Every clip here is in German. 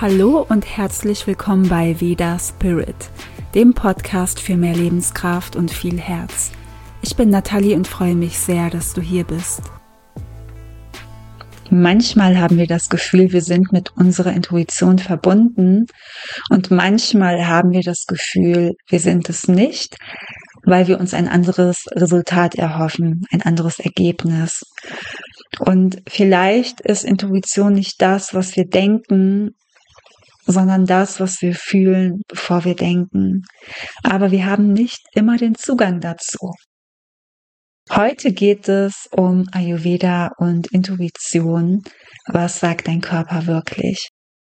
Hallo und herzlich willkommen bei Veda Spirit, dem Podcast für mehr Lebenskraft und viel Herz. Ich bin Nathalie und freue mich sehr, dass du hier bist. Manchmal haben wir das Gefühl, wir sind mit unserer Intuition verbunden und manchmal haben wir das Gefühl, wir sind es nicht, weil wir uns ein anderes Resultat erhoffen, ein anderes Ergebnis. Und vielleicht ist Intuition nicht das, was wir denken, sondern das, was wir fühlen, bevor wir denken. Aber wir haben nicht immer den Zugang dazu. Heute geht es um Ayurveda und Intuition. Was sagt dein Körper wirklich?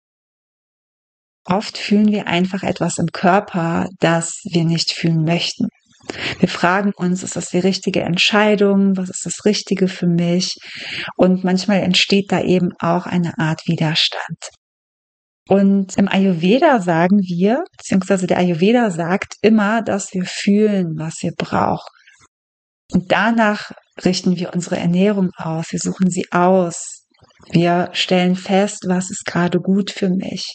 Oft fühlen wir einfach etwas im Körper, das wir nicht fühlen möchten. Wir fragen uns, ist das die richtige Entscheidung? Was ist das Richtige für mich? Und manchmal entsteht da eben auch eine Art Widerstand. Und im Ayurveda sagen wir, beziehungsweise der Ayurveda sagt immer, dass wir fühlen, was wir brauchen. Und danach richten wir unsere Ernährung aus, wir suchen sie aus, wir stellen fest, was ist gerade gut für mich.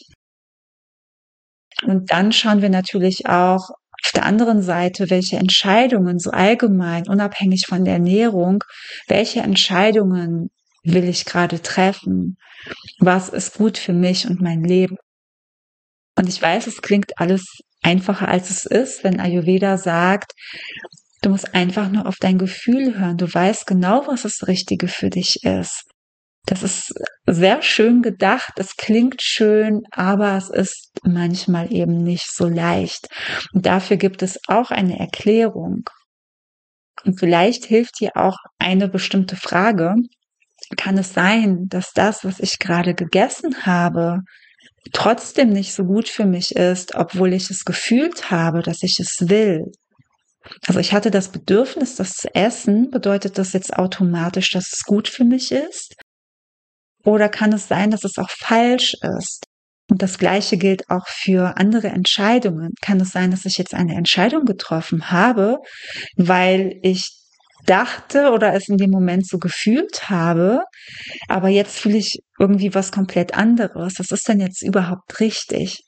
Und dann schauen wir natürlich auch auf der anderen Seite, welche Entscheidungen so allgemein, unabhängig von der Ernährung, welche Entscheidungen will ich gerade treffen? Was ist gut für mich und mein Leben? Und ich weiß, es klingt alles einfacher, als es ist, wenn Ayurveda sagt, du musst einfach nur auf dein Gefühl hören. Du weißt genau, was das Richtige für dich ist. Das ist sehr schön gedacht, es klingt schön, aber es ist manchmal eben nicht so leicht. Und dafür gibt es auch eine Erklärung. Und vielleicht hilft dir auch eine bestimmte Frage. Kann es sein, dass das, was ich gerade gegessen habe, trotzdem nicht so gut für mich ist, obwohl ich es gefühlt habe, dass ich es will? Also ich hatte das Bedürfnis, das zu essen. Bedeutet das jetzt automatisch, dass es gut für mich ist? Oder kann es sein, dass es auch falsch ist? Und das Gleiche gilt auch für andere Entscheidungen. Kann es sein, dass ich jetzt eine Entscheidung getroffen habe, weil ich dachte oder es in dem Moment so gefühlt habe, aber jetzt fühle ich irgendwie was komplett anderes. Was ist denn jetzt überhaupt richtig?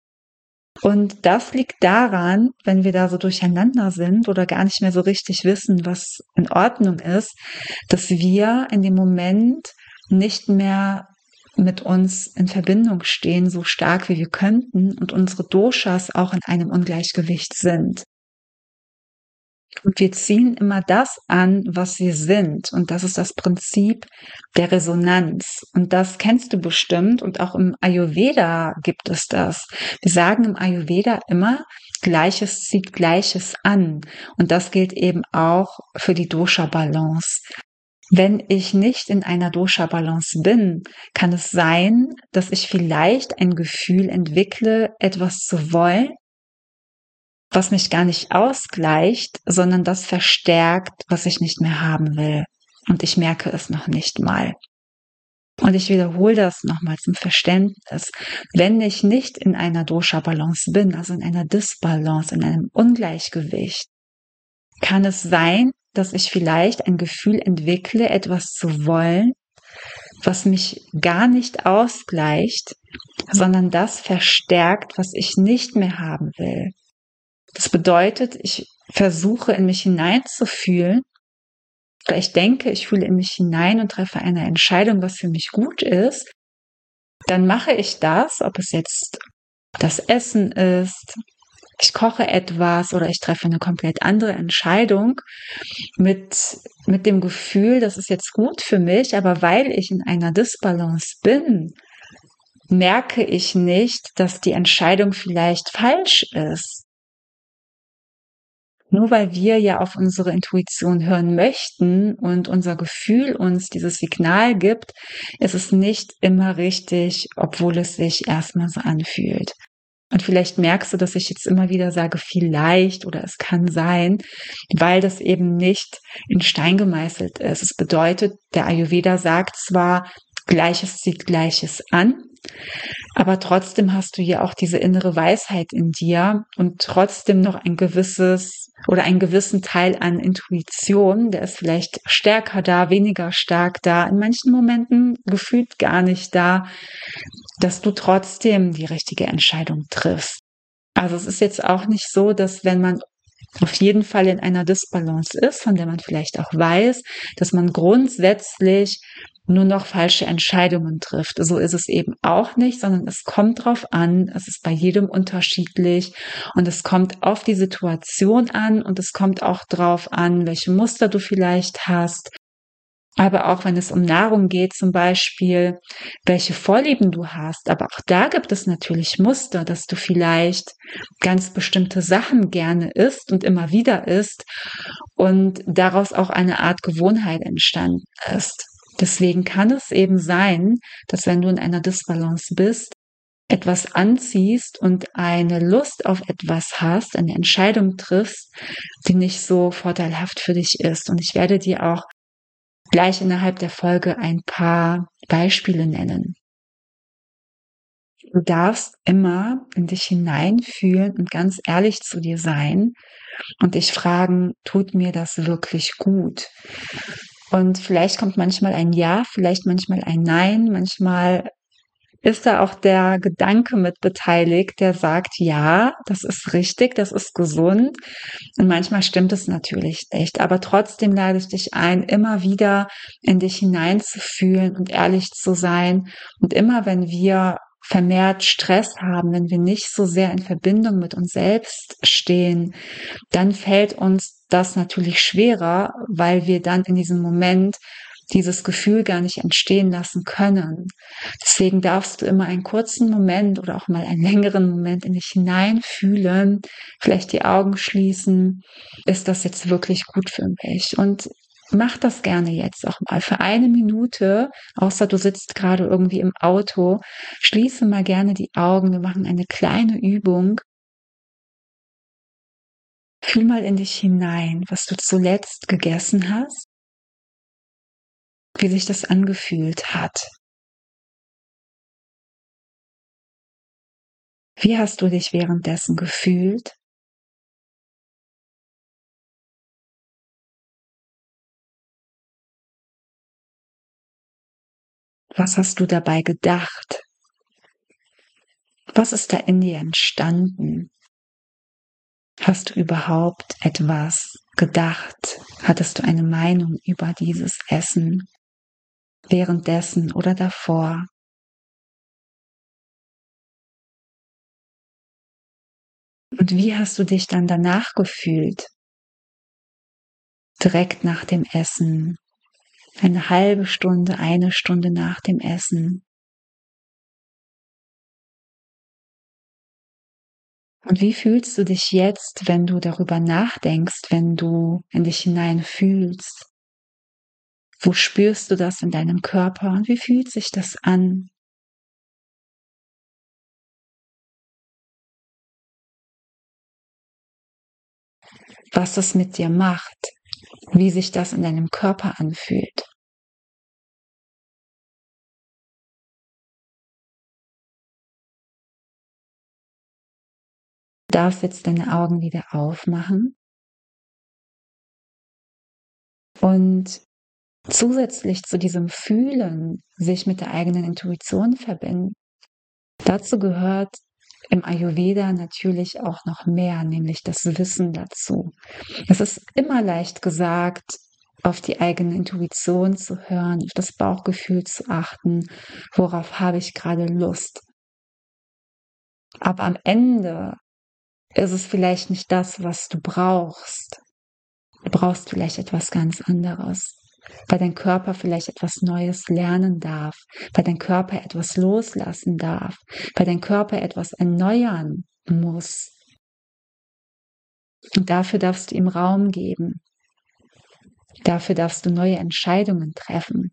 Und das liegt daran, wenn wir da so durcheinander sind oder gar nicht mehr so richtig wissen, was in Ordnung ist, dass wir in dem Moment nicht mehr mit uns in Verbindung stehen, so stark wie wir könnten und unsere Doshas auch in einem Ungleichgewicht sind. Und wir ziehen immer das an, was wir sind. Und das ist das Prinzip der Resonanz. Und das kennst du bestimmt. Und auch im Ayurveda gibt es das. Wir sagen im Ayurveda immer, Gleiches zieht Gleiches an. Und das gilt eben auch für die Dosha-Balance. Wenn ich nicht in einer Dosha-Balance bin, kann es sein, dass ich vielleicht ein Gefühl entwickle, etwas zu wollen, was mich gar nicht ausgleicht, sondern das verstärkt, was ich nicht mehr haben will. Und ich merke es noch nicht mal. Und ich wiederhole das nochmal zum Verständnis. Wenn ich nicht in einer Dosha-Balance bin, also in einer Disbalance, in einem Ungleichgewicht, kann es sein, dass ich vielleicht ein Gefühl entwickle, etwas zu wollen, was mich gar nicht ausgleicht, sondern das verstärkt, was ich nicht mehr haben will. Das bedeutet, ich versuche in mich hineinzufühlen, oder ich denke, ich fühle in mich hinein und treffe eine Entscheidung, was für mich gut ist. Dann mache ich das, ob es jetzt das Essen ist, ich koche etwas oder ich treffe eine komplett andere Entscheidung mit dem Gefühl, das ist jetzt gut für mich, aber weil ich in einer Disbalance bin, merke ich nicht, dass die Entscheidung vielleicht falsch ist. Nur weil wir ja auf unsere Intuition hören möchten und unser Gefühl uns dieses Signal gibt, ist es nicht immer richtig, obwohl es sich erstmal so anfühlt. Und vielleicht merkst du, dass ich jetzt immer wieder sage, vielleicht oder es kann sein, weil das eben nicht in Stein gemeißelt ist. Es bedeutet, der Ayurveda sagt zwar, Gleiches zieht Gleiches an, aber trotzdem hast du ja auch diese innere Weisheit in dir und trotzdem noch ein gewisses oder einen gewissen Teil an Intuition, der ist vielleicht stärker da, weniger stark da, in manchen Momenten gefühlt gar nicht da. dass du trotzdem die richtige Entscheidung triffst. Also es ist jetzt auch nicht so, dass wenn man auf jeden Fall in einer Disbalance ist, von der man vielleicht auch weiß, dass man grundsätzlich nur noch falsche Entscheidungen trifft. So ist es eben auch nicht, sondern es kommt drauf an, es ist bei jedem unterschiedlich und es kommt auf die Situation an und es kommt auch drauf an, welche Muster du vielleicht hast. Aber auch wenn es um Nahrung geht, zum Beispiel, welche Vorlieben du hast. Aber auch da gibt es natürlich Muster, dass du vielleicht ganz bestimmte Sachen gerne isst und immer wieder isst und daraus auch eine Art Gewohnheit entstanden ist. Deswegen kann es eben sein, dass wenn du in einer Disbalance bist, etwas anziehst und eine Lust auf etwas hast, eine Entscheidung triffst, die nicht so vorteilhaft für dich ist. Und ich werde dir auch gleich innerhalb der Folge ein paar Beispiele nennen. Du darfst immer in dich hineinfühlen und ganz ehrlich zu dir sein und dich fragen, tut mir das wirklich gut? Und vielleicht kommt manchmal ein Ja, vielleicht manchmal ein Nein, manchmal ist da auch der Gedanke mit beteiligt, der sagt, ja, das ist richtig, das ist gesund. Und manchmal stimmt es natürlich nicht. Aber trotzdem lade ich dich ein, immer wieder in dich hineinzufühlen und ehrlich zu sein. Und immer wenn wir vermehrt Stress haben, wenn wir nicht so sehr in Verbindung mit uns selbst stehen, dann fällt uns das natürlich schwerer, weil wir dann in diesem Moment dieses Gefühl gar nicht entstehen lassen können. Deswegen darfst du immer einen kurzen Moment oder auch mal einen längeren Moment in dich hineinfühlen, vielleicht die Augen schließen. Ist das jetzt wirklich gut für mich? Und mach das gerne jetzt auch mal für eine Minute, außer du sitzt gerade irgendwie im Auto. Schließe mal gerne die Augen. Wir machen eine kleine Übung. Fühl mal in dich hinein, was du zuletzt gegessen hast, wie sich das angefühlt hat. Wie hast du dich währenddessen gefühlt? Was hast du dabei gedacht? Was ist da in dir entstanden? Hast du überhaupt etwas gedacht? Hattest du eine Meinung über dieses Essen währenddessen oder davor? Und wie hast du dich dann danach gefühlt? Direkt nach dem Essen, eine halbe Stunde, eine Stunde nach dem Essen. Und wie fühlst du dich jetzt, wenn du darüber nachdenkst, wenn du in dich hineinfühlst? Wo spürst du das in deinem Körper und wie fühlt sich das an? Was es mit dir macht, wie sich das in deinem Körper anfühlt? Du darfst jetzt deine Augen wieder aufmachen und zusätzlich zu diesem Fühlen, sich mit der eigenen Intuition verbinden. Dazu gehört im Ayurveda natürlich auch noch mehr, nämlich das Wissen dazu. Es ist immer leicht gesagt, auf die eigene Intuition zu hören, auf das Bauchgefühl zu achten, worauf habe ich gerade Lust. Aber am Ende ist es vielleicht nicht das, was du brauchst. Du brauchst vielleicht etwas ganz anderes, weil dein Körper vielleicht etwas Neues lernen darf, weil dein Körper etwas loslassen darf, weil dein Körper etwas erneuern muss. Und dafür darfst du ihm Raum geben. Dafür darfst du neue Entscheidungen treffen.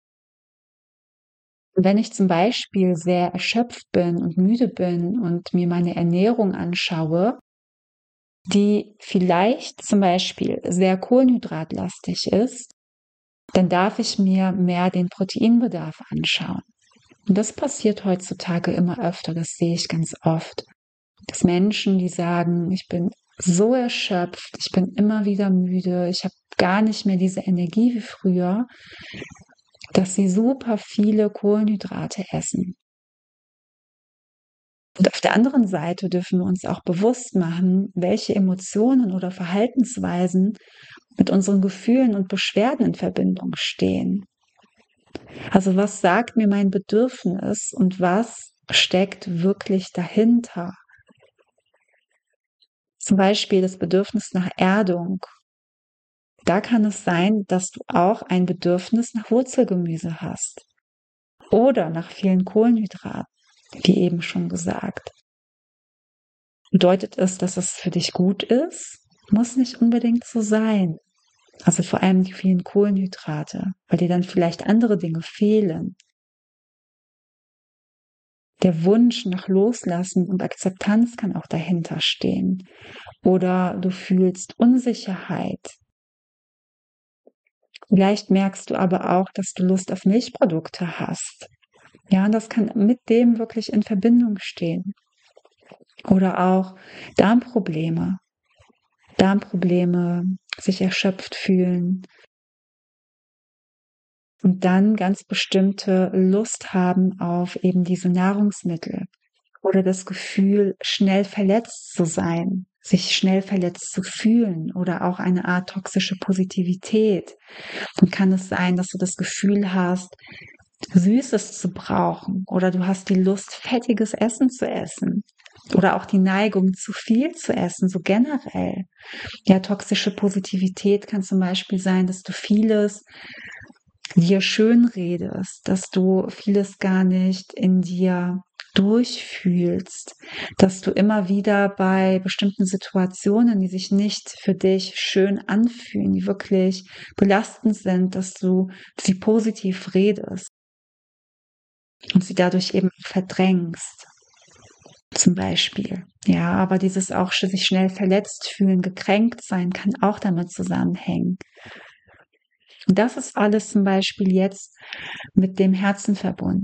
Und wenn ich zum Beispiel sehr erschöpft bin und müde bin und mir meine Ernährung anschaue, die vielleicht zum Beispiel sehr kohlenhydratlastig ist, dann darf ich mir mehr den Proteinbedarf anschauen. Und das passiert heutzutage immer öfter, das sehe ich ganz oft, dass Menschen, die sagen, ich bin so erschöpft, ich bin immer wieder müde, ich habe gar nicht mehr diese Energie wie früher, dass sie super viele Kohlenhydrate essen. Und auf der anderen Seite dürfen wir uns auch bewusst machen, welche Emotionen oder Verhaltensweisen mit unseren Gefühlen und Beschwerden in Verbindung stehen. Also was sagt mir mein Bedürfnis und was steckt wirklich dahinter? Zum Beispiel das Bedürfnis nach Erdung. Da kann es sein, dass du auch ein Bedürfnis nach Wurzelgemüse hast oder nach vielen Kohlenhydraten, wie eben schon gesagt. Bedeutet es, dass es für dich gut ist? Muss nicht unbedingt so sein. Also vor allem die vielen Kohlenhydrate, weil dir dann vielleicht andere Dinge fehlen. Der Wunsch nach Loslassen und Akzeptanz kann auch dahinter stehen. Oder du fühlst Unsicherheit. Vielleicht merkst du aber auch, dass du Lust auf Milchprodukte hast. Ja, und das kann mit dem wirklich in Verbindung stehen. Oder auch Darmprobleme. Darmprobleme, sich erschöpft fühlen und dann ganz bestimmte Lust haben auf eben diese Nahrungsmittel. Oder das Gefühl, schnell verletzt zu sein, sich schnell verletzt zu fühlen oder auch eine Art toxische Positivität. Dann kann es sein, dass du das Gefühl hast, Süßes zu brauchen oder du hast die Lust, fettiges Essen zu essen oder auch die Neigung, zu viel zu essen, so generell. Ja, toxische Positivität kann zum Beispiel sein, dass du vieles dir schön redest, dass du vieles gar nicht in dir durchfühlst, dass du immer wieder bei bestimmten Situationen, die sich nicht für dich schön anfühlen, die wirklich belastend sind, dass du sie positiv redest und sie dadurch eben verdrängst. Zum Beispiel. Ja, aber dieses auch sich schnell verletzt fühlen, gekränkt sein, kann auch damit zusammenhängen. Und das ist alles zum Beispiel jetzt mit dem Herzen verbunden.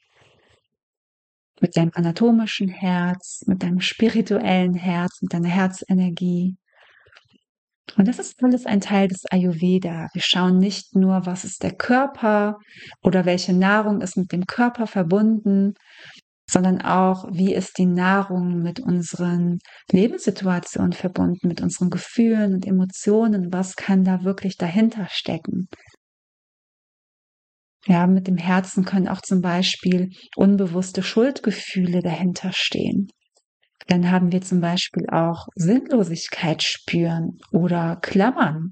Mit deinem anatomischen Herz, mit deinem spirituellen Herz, mit deiner Herzenergie. Und das ist alles ein Teil des Ayurveda. Wir schauen nicht nur, was ist der Körper oder welche Nahrung ist mit dem Körper verbunden, sondern auch, wie ist die Nahrung mit unseren Lebenssituationen verbunden, mit unseren Gefühlen und Emotionen, was kann da wirklich dahinter stecken. Ja, mit dem Herzen können auch zum Beispiel unbewusste Schuldgefühle dahinter stehen. Dann haben wir zum Beispiel auch Sinnlosigkeit spüren oder Klammern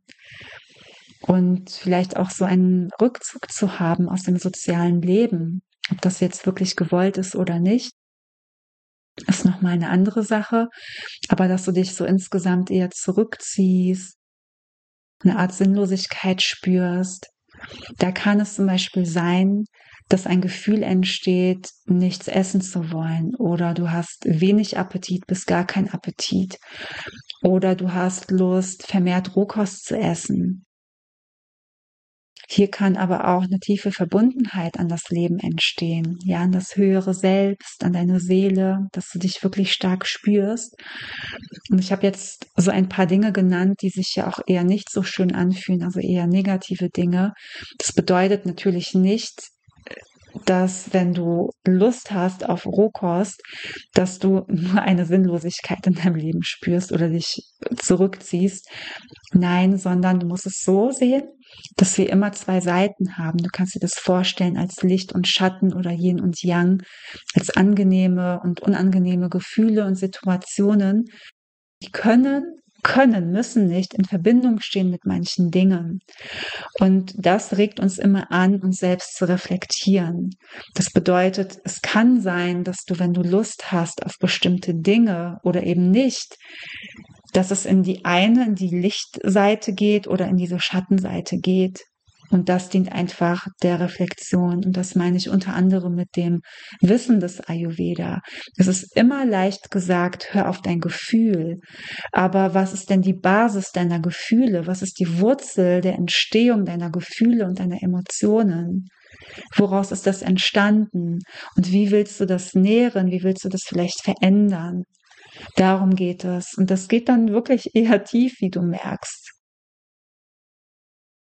und vielleicht auch so einen Rückzug zu haben aus dem sozialen Leben. Ob das jetzt wirklich gewollt ist oder nicht, ist nochmal eine andere Sache. Aber dass du dich so insgesamt eher zurückziehst, eine Art Sinnlosigkeit spürst, da kann es zum Beispiel sein, dass ein Gefühl entsteht, nichts essen zu wollen oder du hast wenig Appetit bis gar kein Appetit oder du hast Lust, vermehrt Rohkost zu essen. Hier kann aber auch eine tiefe Verbundenheit an das Leben entstehen, ja, an das höhere Selbst, an deine Seele, dass du dich wirklich stark spürst. Und ich habe jetzt so ein paar Dinge genannt, die sich ja auch eher nicht so schön anfühlen, also eher negative Dinge. Das bedeutet natürlich nicht, dass wenn du Lust hast auf Rohkost, dass du nur eine Sinnlosigkeit in deinem Leben spürst oder dich zurückziehst. Nein, sondern du musst es so sehen, dass wir immer zwei Seiten haben. Du kannst dir das vorstellen als Licht und Schatten oder Yin und Yang, als angenehme und unangenehme Gefühle und Situationen, die müssen nicht in Verbindung stehen mit manchen Dingen. Und das regt uns immer an, uns selbst zu reflektieren. Das bedeutet, es kann sein, dass du, wenn du Lust hast auf bestimmte Dinge oder eben nicht, dass es in die Lichtseite geht oder in diese Schattenseite geht. Und das dient einfach der Reflexion. Und das meine ich unter anderem mit dem Wissen des Ayurveda. Es ist immer leicht gesagt, hör auf dein Gefühl. Aber was ist denn die Basis deiner Gefühle? Was ist die Wurzel der Entstehung deiner Gefühle und deiner Emotionen? Woraus ist das entstanden? Und wie willst du das nähren? Wie willst du das vielleicht verändern? Darum geht es. Und das geht dann wirklich eher tief, wie du merkst.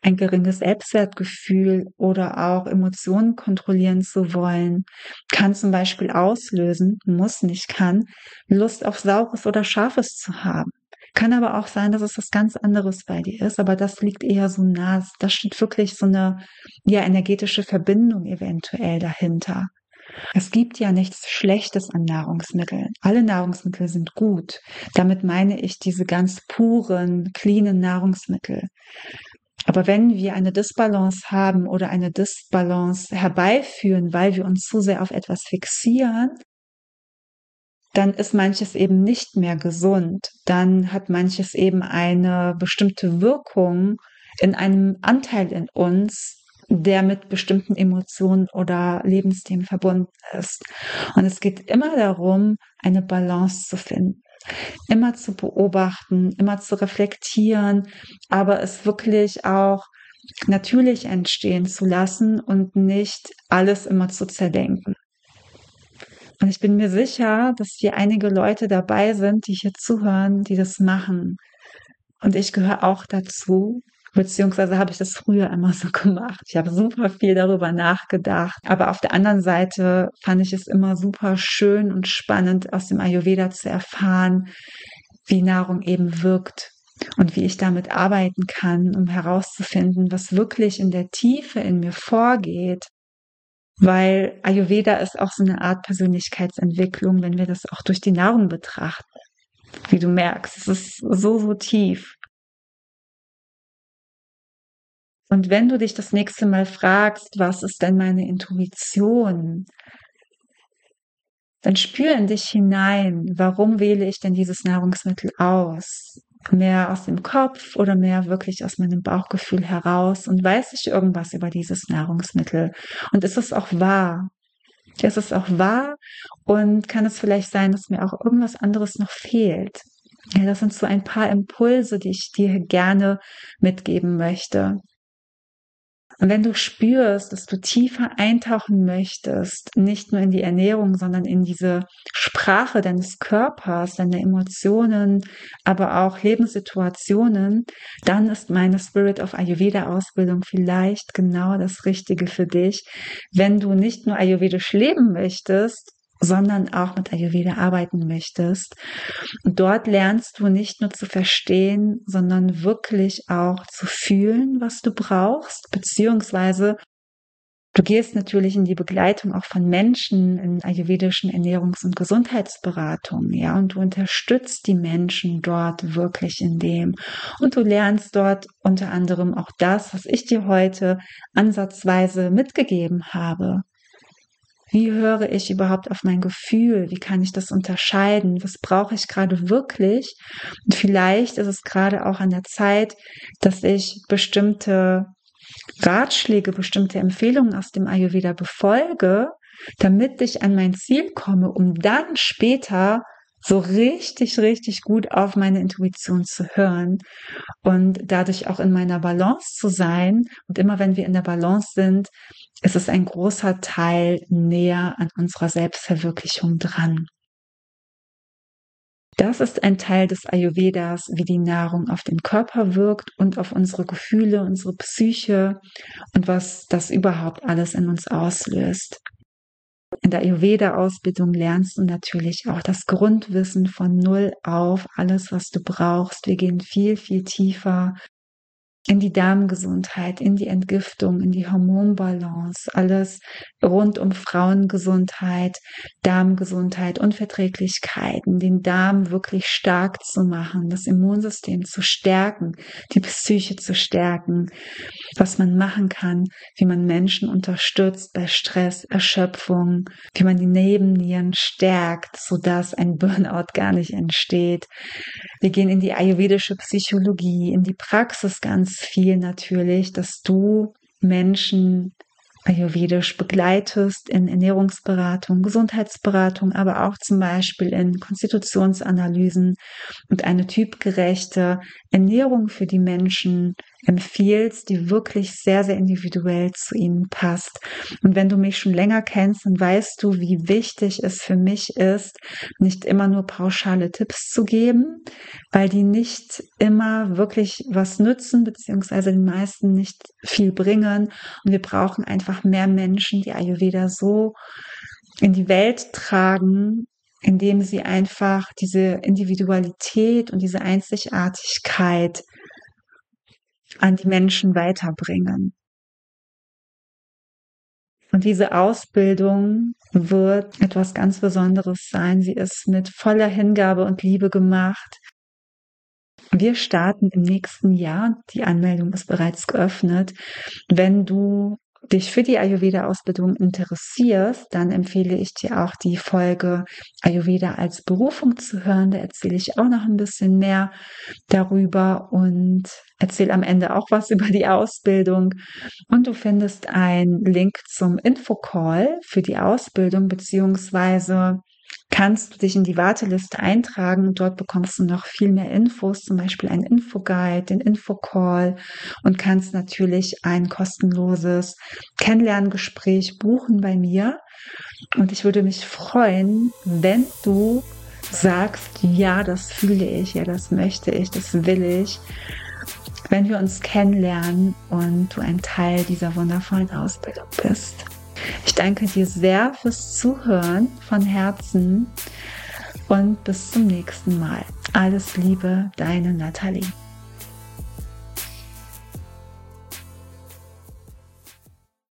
ein geringes Selbstwertgefühl oder auch Emotionen kontrollieren zu wollen, kann zum Beispiel auslösen, muss nicht, kann, Lust auf Saures oder Scharfes zu haben. Kann aber auch sein, dass es was ganz anderes bei dir ist, aber das liegt eher so nah. Da steht wirklich so eine, ja, energetische Verbindung eventuell dahinter. Es gibt ja nichts Schlechtes an Nahrungsmitteln. Alle Nahrungsmittel sind gut. Damit meine ich diese ganz puren, cleanen Nahrungsmittel. Aber wenn wir eine Disbalance haben oder eine Disbalance herbeiführen, weil wir uns zu sehr auf etwas fixieren, dann ist manches eben nicht mehr gesund. Dann hat manches eben eine bestimmte Wirkung in einem Anteil in uns, der mit bestimmten Emotionen oder Lebensthemen verbunden ist. Und es geht immer darum, eine Balance zu finden, immer zu beobachten, immer zu reflektieren, aber es wirklich auch natürlich entstehen zu lassen und nicht alles immer zu zerdenken. Und ich bin mir sicher, dass hier einige Leute dabei sind, die hier zuhören, die das machen. Und ich gehöre auch dazu, beziehungsweise habe ich das früher immer so gemacht. Ich habe super viel darüber nachgedacht. Aber auf der anderen Seite fand ich es immer super schön und spannend, aus dem Ayurveda zu erfahren, wie Nahrung eben wirkt und wie ich damit arbeiten kann, um herauszufinden, was wirklich in der Tiefe in mir vorgeht. Weil Ayurveda ist auch so eine Art Persönlichkeitsentwicklung, wenn wir das auch durch die Nahrung betrachten. Wie du merkst, es ist so, so tief. Und wenn du dich das nächste Mal fragst, was ist denn meine Intuition, dann spür in dich hinein, warum wähle ich denn dieses Nahrungsmittel aus? Mehr aus dem Kopf oder mehr wirklich aus meinem Bauchgefühl heraus? Und weiß ich irgendwas über dieses Nahrungsmittel? Und ist es auch wahr? Ist es auch wahr? Und kann es vielleicht sein, dass mir auch irgendwas anderes noch fehlt? Ja, das sind so ein paar Impulse, die ich dir gerne mitgeben möchte. Und wenn du spürst, dass du tiefer eintauchen möchtest, nicht nur in die Ernährung, sondern in diese Sprache deines Körpers, deine Emotionen, aber auch Lebenssituationen, dann ist meine Spirit of Ayurveda Ausbildung vielleicht genau das Richtige für dich, wenn du nicht nur ayurvedisch leben möchtest, sondern auch mit Ayurveda arbeiten möchtest. Und dort lernst du nicht nur zu verstehen, sondern wirklich auch zu fühlen, was du brauchst, beziehungsweise du gehst natürlich in die Begleitung auch von Menschen in ayurvedischen Ernährungs- und Gesundheitsberatungen, ja, und du unterstützt die Menschen dort wirklich in dem. Und du lernst dort unter anderem auch das, was ich dir heute ansatzweise mitgegeben habe. Wie höre ich überhaupt auf mein Gefühl? Wie kann ich das unterscheiden? Was brauche ich gerade wirklich? Und vielleicht ist es gerade auch an der Zeit, dass ich bestimmte Ratschläge, bestimmte Empfehlungen aus dem Ayurveda befolge, damit ich an mein Ziel komme, um dann später so richtig, richtig gut auf meine Intuition zu hören und dadurch auch in meiner Balance zu sein. Und immer wenn wir in der Balance sind, ist es ein großer Teil näher an unserer Selbstverwirklichung dran. Das ist ein Teil des Ayurvedas, wie die Nahrung auf den Körper wirkt und auf unsere Gefühle, unsere Psyche und was das überhaupt alles in uns auslöst. In der Ayurveda-Ausbildung lernst du natürlich auch das Grundwissen von Null auf, alles, was du brauchst. Wir gehen viel, viel tiefer in die Darmgesundheit, in die Entgiftung, in die Hormonbalance, alles rund um Frauengesundheit, Darmgesundheit, Unverträglichkeiten, den Darm wirklich stark zu machen, das Immunsystem zu stärken, die Psyche zu stärken, was man machen kann, wie man Menschen unterstützt bei Stress, Erschöpfung, wie man die Nebennieren stärkt, sodass ein Burnout gar nicht entsteht. Wir gehen in die ayurvedische Psychologie, in die Praxis ganz viel natürlich, dass du Menschen ayurvedisch begleitest in Ernährungsberatung, Gesundheitsberatung, aber auch zum Beispiel in Konstitutionsanalysen und eine typgerechte Ernährung für die Menschen empfiehlst, die wirklich sehr, sehr individuell zu ihnen passt. Und wenn du mich schon länger kennst, dann weißt du, wie wichtig es für mich ist, nicht immer nur pauschale Tipps zu geben, weil die nicht immer wirklich was nützen, beziehungsweise den meisten nicht viel bringen. Und wir brauchen einfach mehr Menschen, die Ayurveda so in die Welt tragen, indem sie einfach diese Individualität und diese Einzigartigkeit an die Menschen weiterbringen. Und diese Ausbildung wird etwas ganz Besonderes sein. Sie ist mit voller Hingabe und Liebe gemacht. Wir starten im nächsten Jahr. Die Anmeldung ist bereits geöffnet. Wenn du dich für die Ayurveda-Ausbildung interessierst, dann empfehle ich dir auch die Folge Ayurveda als Berufung zu hören. Da erzähle ich auch noch ein bisschen mehr darüber und erzähle am Ende auch was über die Ausbildung. Und du findest einen Link zum Infocall für die Ausbildung, beziehungsweise kannst du dich in die Warteliste eintragen und dort bekommst du noch viel mehr Infos, zum Beispiel einen Infoguide, den Infocall und kannst natürlich ein kostenloses Kennenlerngespräch buchen bei mir. Und ich würde mich freuen, wenn du sagst, ja, das fühle ich, ja, das möchte ich, das will ich, wenn wir uns kennenlernen und du ein Teil dieser wundervollen Ausbildung bist. Ich danke dir sehr fürs Zuhören von Herzen und bis zum nächsten Mal. Alles Liebe, deine Nathalie.